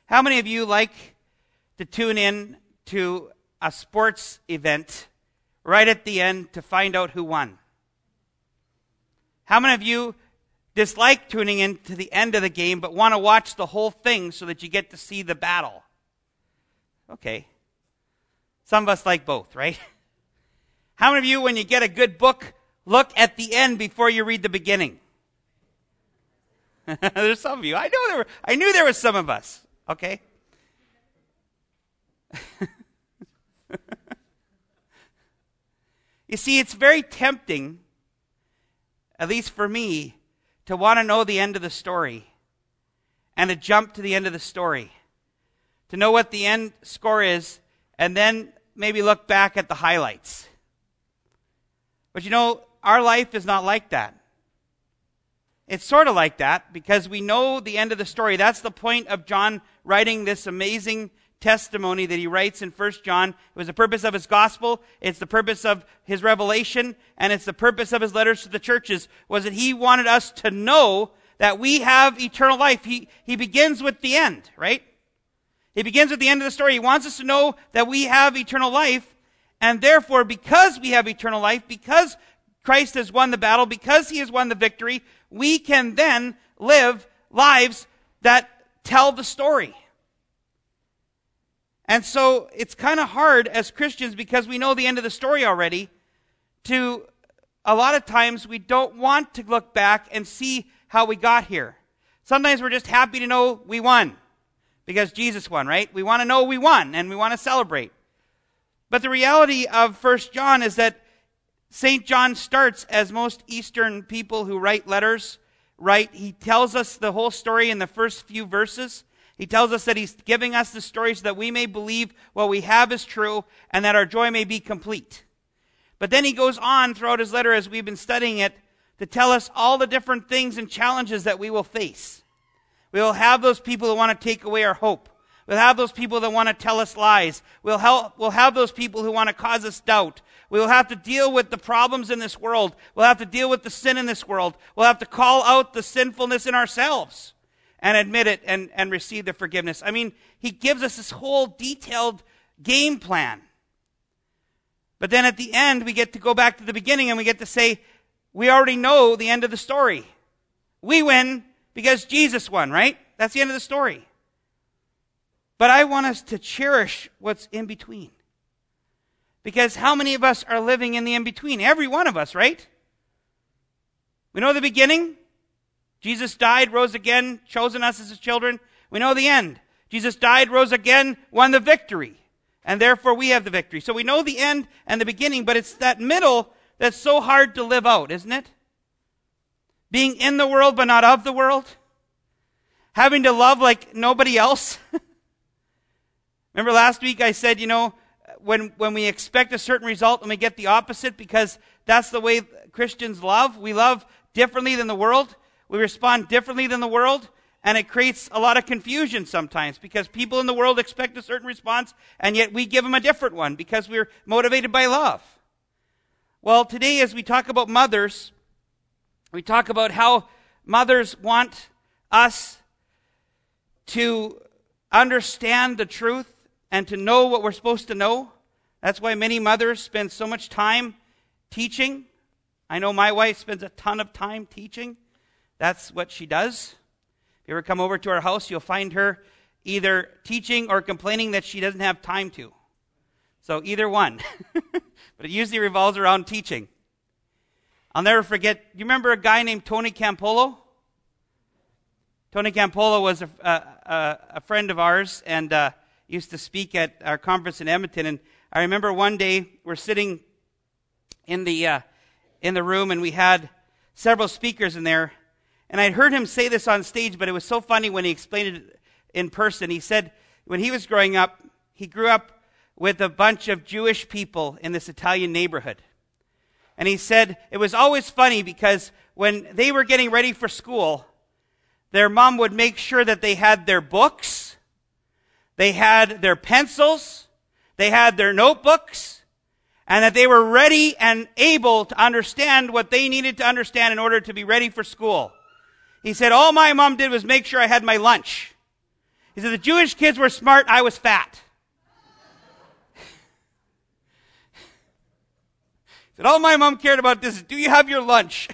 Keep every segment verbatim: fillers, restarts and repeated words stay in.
How many of you like to tune in to a sports event right at the end to find out who won? How many of you dislike tuning in to the end of the game but want to watch the whole thing so that you get to see the battle? Okay. Some of us like both, right? How many of you, when you get a good book, look at the end before you read the beginning? There's some of you. I know there were, I knew there was some of us. Okay? You see, it's very tempting, at least for me, to want to know the end of the story and to jump to the end of the story, to know what the end score is, and then maybe look back at the highlights. But you know, our life is not like that. It's sort of like that because we know the end of the story. That's the point of John writing this amazing testimony that he writes in First John. It was the purpose of his gospel, it's the purpose of his revelation, and it's the purpose of his letters to the churches, was that he wanted us to know that we have eternal life. He, he begins with the end, right? He begins with the end of the story. He wants us to know that we have eternal life, and therefore, because we have eternal life, because Christ has won the battle, because he has won the victory, we can then live lives that tell the story. And so it's kind of hard as Christians, because we know the end of the story already, to, a lot of times we don't want to look back and see how we got here. Sometimes we're just happy to know we won, because Jesus won, right? We want to know we won, and we want to celebrate. But the reality of First John is that Saint John starts, as most Eastern people who write letters write, he tells us the whole story in the first few verses. He tells us that he's giving us the story so that we may believe what we have is true and that our joy may be complete. But then he goes on throughout his letter, as we've been studying it, to tell us all the different things and challenges that we will face. We will have those people who want to take away our hope. We'll have those people that want to tell us lies. We'll, help, we'll have those people who want to cause us doubt. We'll have to deal with the problems in this world. We'll have to deal with the sin in this world. We'll have to call out the sinfulness in ourselves and admit it and, and receive the forgiveness. I mean, he gives us this whole detailed game plan. But then at the end, we get to go back to the beginning and we get to say, we already know the end of the story. We win because Jesus won, right? That's the end of the story. But I want us to cherish what's in between. Because how many of us are living in the in-between? Every one of us, right? We know the beginning. Jesus died, rose again, chosen us as his children. We know the end. Jesus died, rose again, won the victory. And therefore we have the victory. So we know the end and the beginning, but it's that middle that's so hard to live out, isn't it? Being in the world but not of the world. Having to love like nobody else. Remember last week I said, you know, when, when we expect a certain result and we get the opposite, because that's the way Christians love. We love differently than the world. We respond differently than the world. And it creates a lot of confusion sometimes, because people in the world expect a certain response, and yet we give them a different one because we're motivated by love. Well, today as we talk about mothers, we talk about how mothers want us to understand the truth and to know what we're supposed to know. That's why many mothers spend so much time teaching. I know my wife spends a ton of time teaching. That's what she does. If you ever come over to our house, you'll find her either teaching or complaining that she doesn't have time to. So either one. But it usually revolves around teaching. I'll never forget, do you remember a guy named Tony Campolo? Tony Campolo was a, a, a friend of ours and uh, used to speak at our conference in Edmonton. And I remember one day we're sitting in the uh, in the room and we had several speakers in there. And I'd heard him say this on stage, but it was so funny when he explained it in person. He said when he was growing up, he grew up with a bunch of Jewish people in this Italian neighborhood. And he said it was always funny because when they were getting ready for school, their mom would make sure that they had their books, they had their pencils, they had their notebooks, and that they were ready and able to understand what they needed to understand in order to be ready for school. He said, all my mom did was make sure I had my lunch. He said, the Jewish kids were smart, I was fat. He said, all my mom cared about this is, do you have your lunch?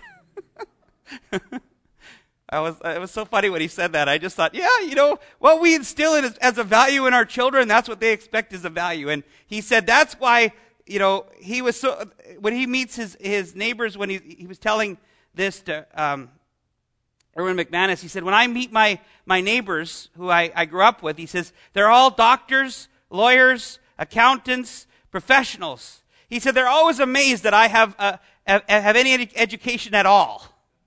I was, it was so funny when he said that. I just thought, yeah, you know, what we instill in as, as a value in our children, that's what they expect as a value. And he said that's why, you know, he was so, when he meets his, his neighbors, when he, he was telling this to um, Erwin McManus, he said, when I meet my, my neighbors who I, I grew up with, he says, they're all doctors, lawyers, accountants, professionals. He said, they're always amazed that I have, uh, have, have any ed- education at all.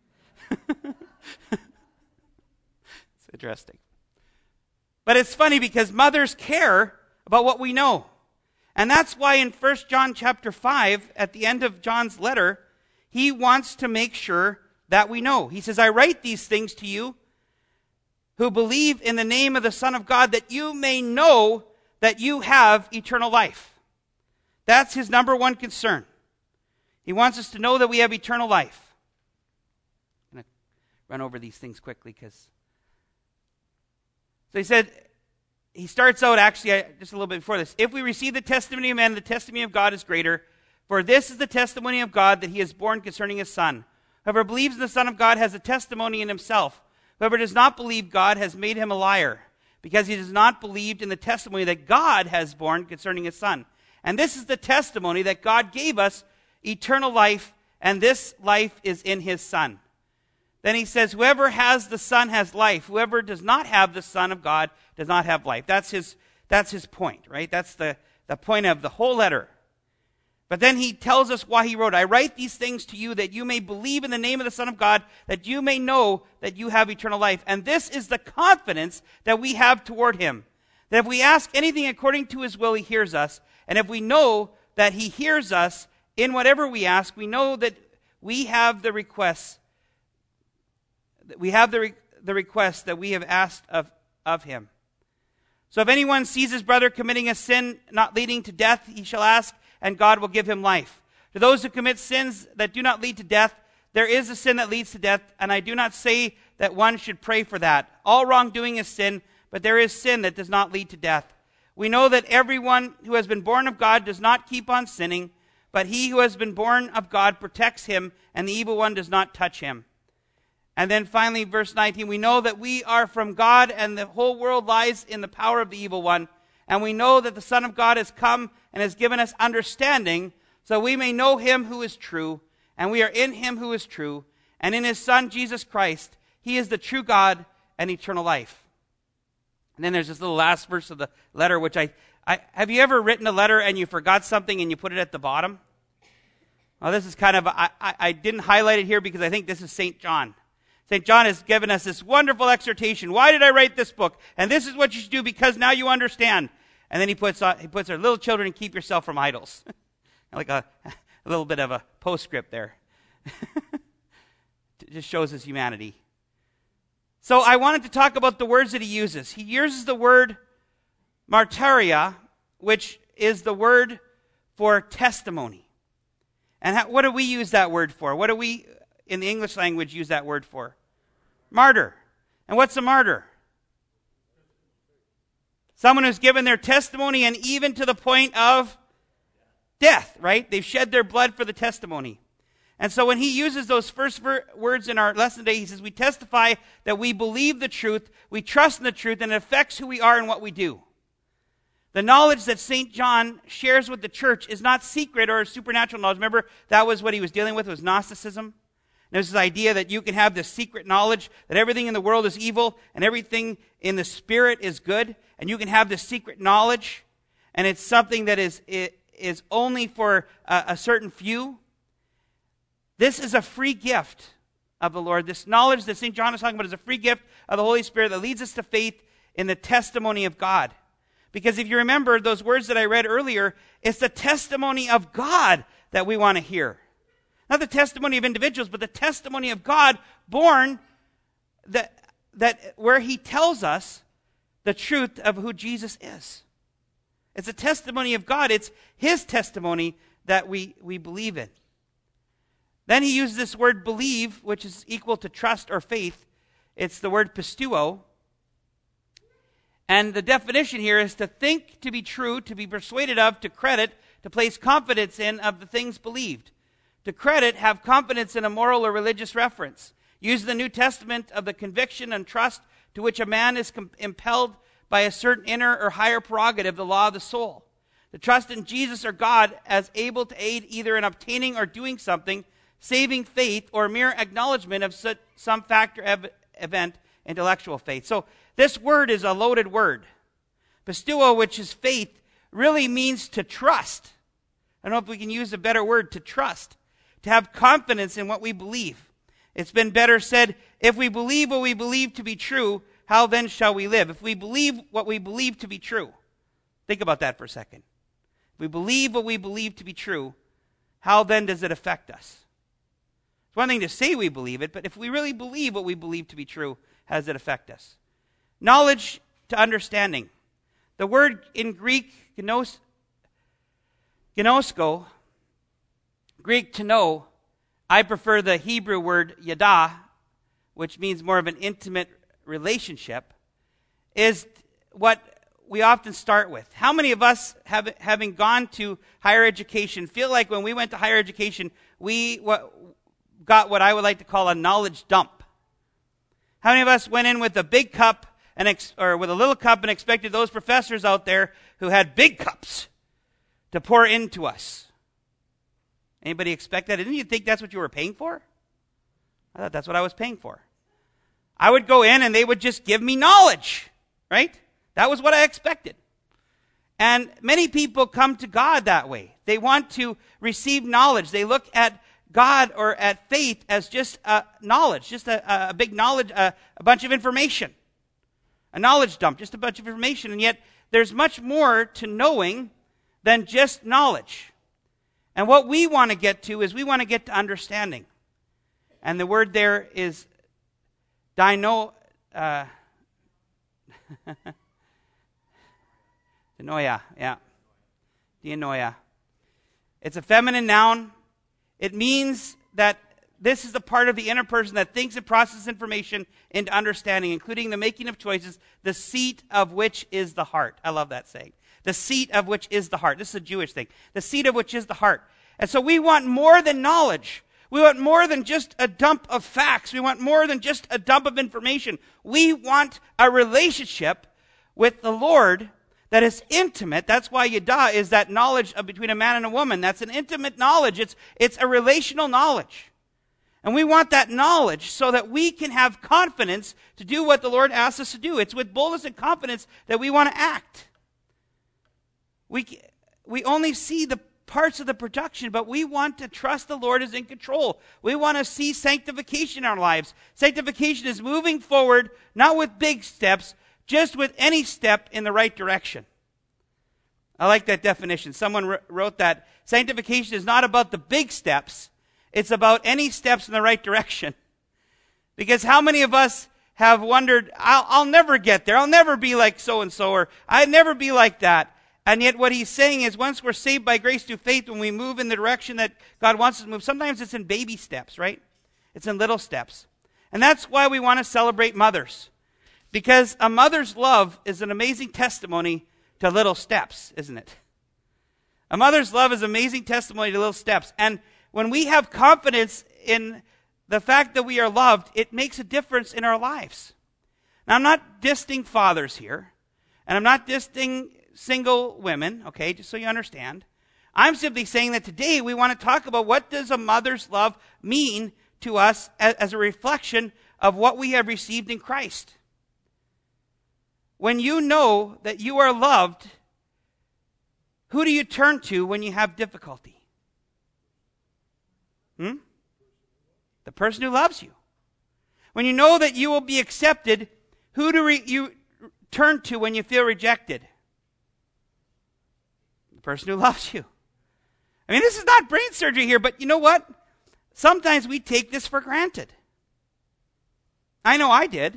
It's interesting. But it's funny because mothers care about what we know. And that's why in First John chapter five, at the end of John's letter, he wants to make sure that we know. He says, I write these things to you who believe in the name of the Son of God, that you may know that you have eternal life. That's his number one concern. He wants us to know that we have eternal life. I'm going to run over these things quickly because... So he said, he starts out actually just a little bit before this. If we receive the testimony of men, the testimony of God is greater. For this is the testimony of God, that he is born concerning his Son. Whoever believes in the Son of God has a testimony in himself. Whoever does not believe God has made him a liar, because he does not believe in the testimony that God has borne concerning his Son. And this is the testimony that God gave us eternal life, and this life is in his Son. Then he says, whoever has the Son has life. Whoever does not have the Son of God does not have life. That's his, that's his point, right? That's the, the point of the whole letter. But then he tells us why he wrote, I write these things to you that you may believe in the name of the Son of God, that you may know that you have eternal life. And this is the confidence that we have toward him, that if we ask anything according to his will, he hears us. And if we know that he hears us in whatever we ask, we know that we have the requests We have the, re- the request that we have asked of, of him. So if anyone sees his brother committing a sin not leading to death, he shall ask, and God will give him life. To those who commit sins that do not lead to death, there is a sin that leads to death, and I do not say that one should pray for that. All wrongdoing is sin, but there is sin that does not lead to death. We know that everyone who has been born of God does not keep on sinning, but he who has been born of God protects him, and the evil one does not touch him. And then finally, verse nineteen, we know that we are from God, and the whole world lies in the power of the evil one. And we know that the Son of God has come and has given us understanding, so we may know him who is true, and we are in him who is true, and in his Son, Jesus Christ. He is the true God and eternal life. And then there's this little last verse of the letter, which I, I have you ever written a letter and you forgot something and you put it at the bottom? Well, this is kind of, I, I, I didn't highlight it here because I think this is Saint John. Saint John has given us this wonderful exhortation. Why did I write this book? And this is what you should do because now you understand. And then he puts on, he puts our little children and keep yourself from idols. Like a, a little bit of a postscript there. It just shows his humanity. So I wanted to talk about the words that he uses. He uses the word martyria, which is the word for testimony. And how, what do we use that word for? What do we, in the English language, use that word for? Martyr. And what's a martyr? Someone who's given their testimony, and even to the point of death, right? They've shed their blood for the testimony. And so when he uses those first ver- words in our lesson today, he says, we testify that we believe the truth, we trust in the truth, and it affects who we are and what we do. The knowledge that Saint John shares with the church is not secret or supernatural knowledge. Remember, that was what he was dealing with, was Gnosticism. And there's this idea that you can have this secret knowledge that everything in the world is evil and everything in the spirit is good. And you can have this secret knowledge, and it's something that is, is only for a, a certain few. This is a free gift of the Lord. This knowledge that Saint John is talking about is a free gift of the Holy Spirit that leads us to faith in the testimony of God. Because if you remember those words that I read earlier, it's the testimony of God that we want to hear. Not the testimony of individuals, but the testimony of God born that, that where he tells us the truth of who Jesus is. It's a testimony of God. It's his testimony that we, we believe in. Then he uses this word believe, which is equal to trust or faith. It's the word pisteuo. And the definition here is to think, to be true, to be persuaded of, to credit, to place confidence in of the things believed. To credit, have confidence in a moral or religious reference. Use the New Testament of the conviction and trust to which a man is com- impelled by a certain inner or higher prerogative, the law of the soul. The trust in Jesus or God as able to aid either in obtaining or doing something, saving faith, or mere acknowledgement of such, some factor ev- event, intellectual faith. So this word is a loaded word. Pisteuo, which is faith, really means to trust. I don't know if we can use a better word, to trust. To have confidence in what we believe. It's been better said, if we believe what we believe to be true, how then shall we live? If we believe what we believe to be true. Think about that for a second. If we believe what we believe to be true, how then does it affect us? It's one thing to say we believe it, but if we really believe what we believe to be true, how does it affect us? Knowledge to understanding. The word in Greek, gnos, gnosko, Greek to know, I prefer the Hebrew word yada, which means more of an intimate relationship, is what we often start with. How many of us, have, having gone to higher education, feel like when we went to higher education, we what, got what I would like to call a knowledge dump? How many of us went in with a big cup and ex, or with a little cup and expected those professors out there who had big cups to pour into us? Anybody expect that? Didn't you think that's what you were paying for? I thought that's what I was paying for. I would go in and they would just give me knowledge, right? That was what I expected. And many people come to God that way. They want to receive knowledge. They look at God or at faith as just uh, knowledge, just a, a big knowledge, uh, a bunch of information. A knowledge dump, just a bunch of information. And yet there's much more to knowing than just knowledge. And what we want to get to is we want to get to understanding. And the word there is dino, uh, dinoia, yeah. Dianoia. It's a feminine noun. It means that this is the part of the inner person that thinks and processes information into understanding, including the making of choices, the seat of which is the heart. I love that saying. The seat of which is the heart. This is a Jewish thing. The seat of which is the heart. And so we want more than knowledge. We want more than just a dump of facts. We want more than just a dump of information. We want a relationship with the Lord that is intimate. That's why Yada is that knowledge of between a man and a woman. That's an intimate knowledge. It's, it's a relational knowledge. And we want that knowledge so that we can have confidence to do what the Lord asks us to do. It's with boldness and confidence that we want to act. We, we only see the parts of the production, but we want to trust the Lord is in control. We want to see sanctification in our lives. Sanctification is moving forward, not with big steps, just with any step in the right direction. I like that definition. Someone wrote that sanctification is not about the big steps, it's about any steps in the right direction. Because how many of us have wondered, I'll, I'll never get there, I'll never be like so-and-so, or I'd never be like that. And yet what he's saying is once we're saved by grace through faith, when we move in the direction that God wants us to move, sometimes it's in baby steps, right? It's in little steps. And that's why we want to celebrate mothers. Because a mother's love is an amazing testimony to little steps, isn't it? A mother's love is amazing testimony to little steps. And when we have confidence in the fact that we are loved, it makes a difference in our lives. Now, I'm not dissing fathers here. And I'm not dissing single women, okay, just so you understand. I'm simply saying that today we want to talk about what does a mother's love mean to us as, as a reflection of what we have received in Christ. When you know that you are loved, who do you turn to when you have difficulty? Hmm? The person who loves you. When you know that you will be accepted, who do re- you turn to when you feel rejected? Person who loves you. I mean, this is not brain surgery here, but you know what? Sometimes we take this for granted. I know I did.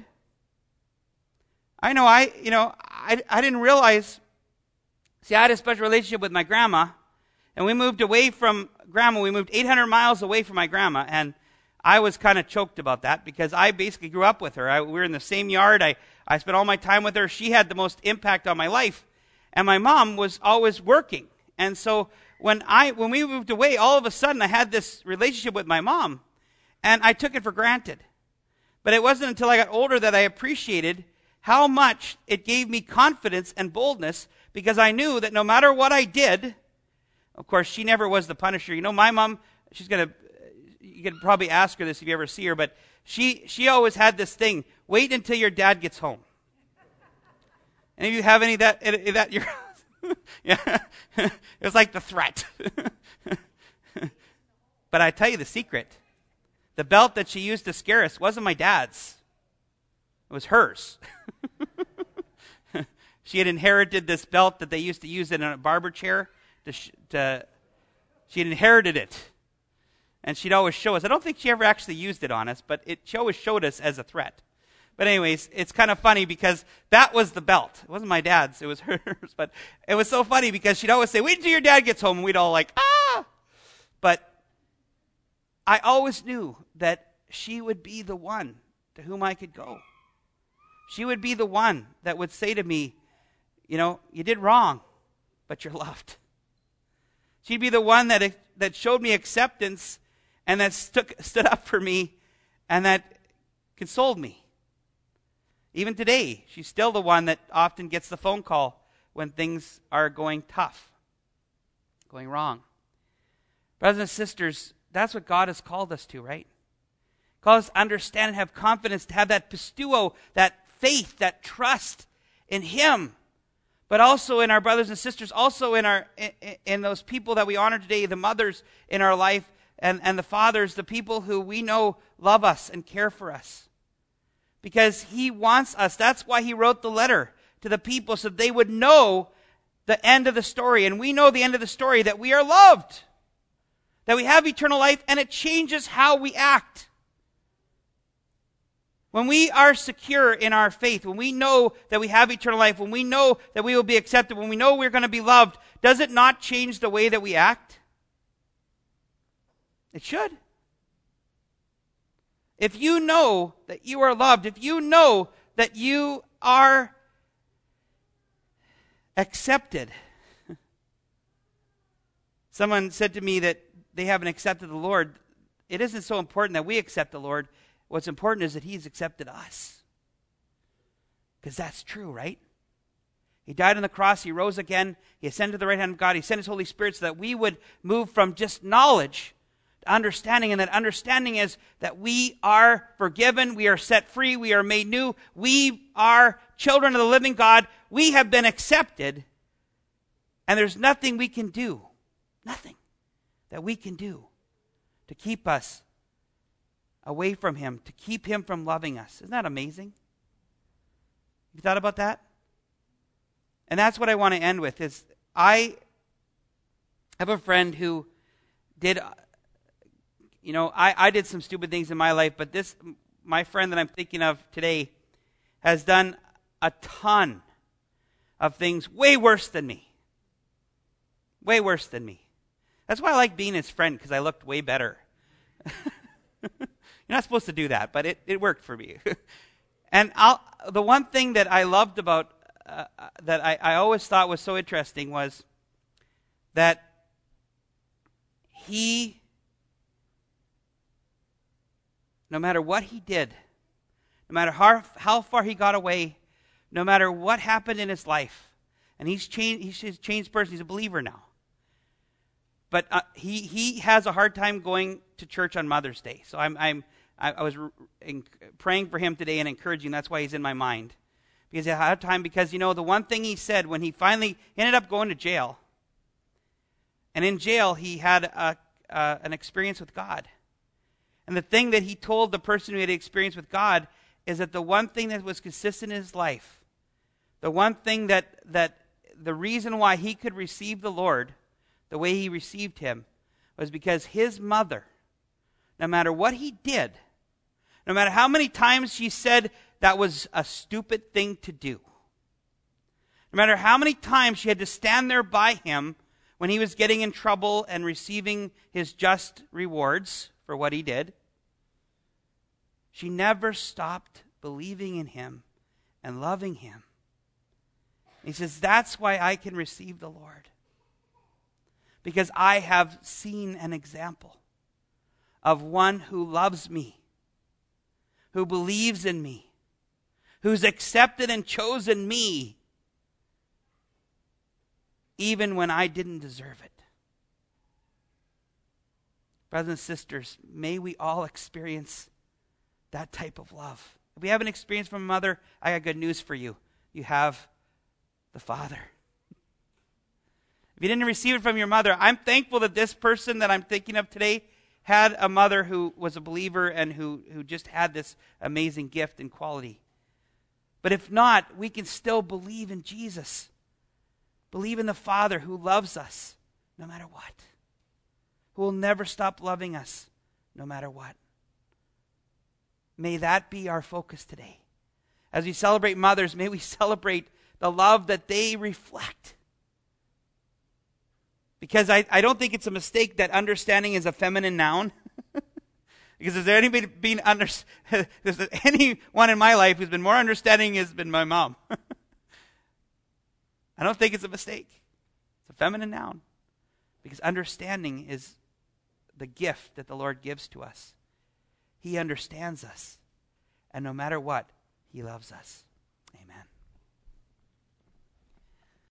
I know I, you know, I, I didn't realize. See, I had a special relationship with my grandma, and we moved away from grandma. We moved eight hundred miles away from my grandma, and I was kind of choked about that because I basically grew up with her. I, we were in the same yard. I, I spent all my time with her. She had the most impact on my life. And my mom was always working. And so when I when we moved away, all of a sudden I had this relationship with my mom. And I took it for granted. But it wasn't until I got older that I appreciated how much it gave me confidence and boldness, because I knew that no matter what I did, of course, she never was the punisher. You know, my mom, she's going to, you could probably ask her this if you ever see her, but she she always had this thing, wait until your dad gets home. Any of you have any of that? Any of that your, yeah, it was like the threat. But I tell you the secret. The belt that she used to scare us wasn't my dad's. It was hers. She had inherited this belt that they used to use in a barber chair. To, sh- to, she had inherited it. And she'd always show us. I don't think she ever actually used it on us, but it, she always showed us as a threat. But anyways, it's kind of funny because that was the belt. It wasn't my dad's. It was hers. But it was so funny because she'd always say, wait until your dad gets home. And we'd all like, ah! But I always knew that she would be the one to whom I could go. She would be the one that would say to me, you know, you did wrong, but you're loved. She'd be the one that that showed me acceptance and that stuck, stood up for me and that consoled me. Even today, she's still the one that often gets the phone call when things are going tough, going wrong. Brothers and sisters, that's what God has called us to, right? Called us to understand and have confidence, to have that pisteuo, that faith, that trust in Him, but also in our brothers and sisters, also in our in, in those people that we honor today, the mothers in our life, and, and the fathers, the people who we know love us and care for us. Because He wants us. That's why He wrote the letter to the people, so they would know the end of the story. And we know the end of the story, that we are loved, that we have eternal life, and it changes how we act. When we are secure in our faith, when we know that we have eternal life, when we know that we will be accepted, when we know we're going to be loved, does it not change the way that we act? It should. If you know that you are loved, if you know that you are accepted. Someone said to me that they haven't accepted the Lord. It isn't so important that we accept the Lord. What's important is that He's accepted us. Because that's true, right? He died on the cross. He rose again. He ascended to the right hand of God. He sent His Holy Spirit so that we would move from just knowledge to understanding. And that understanding is that we are forgiven. We are set free. We are made new. We are children of the living God. We have been accepted. And there's nothing we can do, nothing that we can do to keep us away from Him, to keep Him from loving us. Isn't that amazing? You thought about that? And that's what I want to end with, is I have a friend who did, you know, I, I did some stupid things in my life, but this, my friend that I'm thinking of today, has done a ton of things way worse than me. Way worse than me. That's why I like being his friend, because I looked way better. You're not supposed to do that, but it, it worked for me. And I'll, the one thing that I loved about, uh, that I, I always thought was so interesting was that he, no matter what he did, no matter how, how far he got away, no matter what happened in his life, and he's changed, he's a changed person, he's a believer now. But uh, he he has a hard time going to church on Mother's Day. So I'm I'm I, I was re- in, praying for him today and encouraging. That's why he's in my mind, because he had time. Because you know the one thing he said when he finally ended up going to jail, and in jail he had a, uh, an experience with God. And the thing that he told the person who had experience with God is that the one thing that was consistent in his life, the one thing that that the reason why he could receive the Lord the way he received Him was because his mother, no matter what he did, no matter how many times she said that was a stupid thing to do, no matter how many times she had to stand there by him when he was getting in trouble and receiving his just rewards for what he did, She never stopped believing in him and loving him. He says, that's why I can receive the Lord. Because I have seen an example of one who loves me, who believes in me, who's accepted and chosen me, even when I didn't deserve it. Brothers and sisters, may we all experience that type of love. If we haven't experienced from a mother, I got good news for you. You have the Father. If you didn't receive it from your mother, I'm thankful that this person that I'm thinking of today had a mother who was a believer and who, who just had this amazing gift and quality. But if not, we can still believe in Jesus. Believe in the Father who loves us no matter what. Who will never stop loving us no matter what. May that be our focus today. As we celebrate mothers, may we celebrate the love that they reflect. Because I, I don't think it's a mistake that understanding is a feminine noun. Because is there anybody being under, there's anyone in my life who's been more understanding has been my mom. I don't think it's a mistake. It's a feminine noun. Because understanding is the gift that the Lord gives to us. He understands us. And no matter what, he loves us. Amen.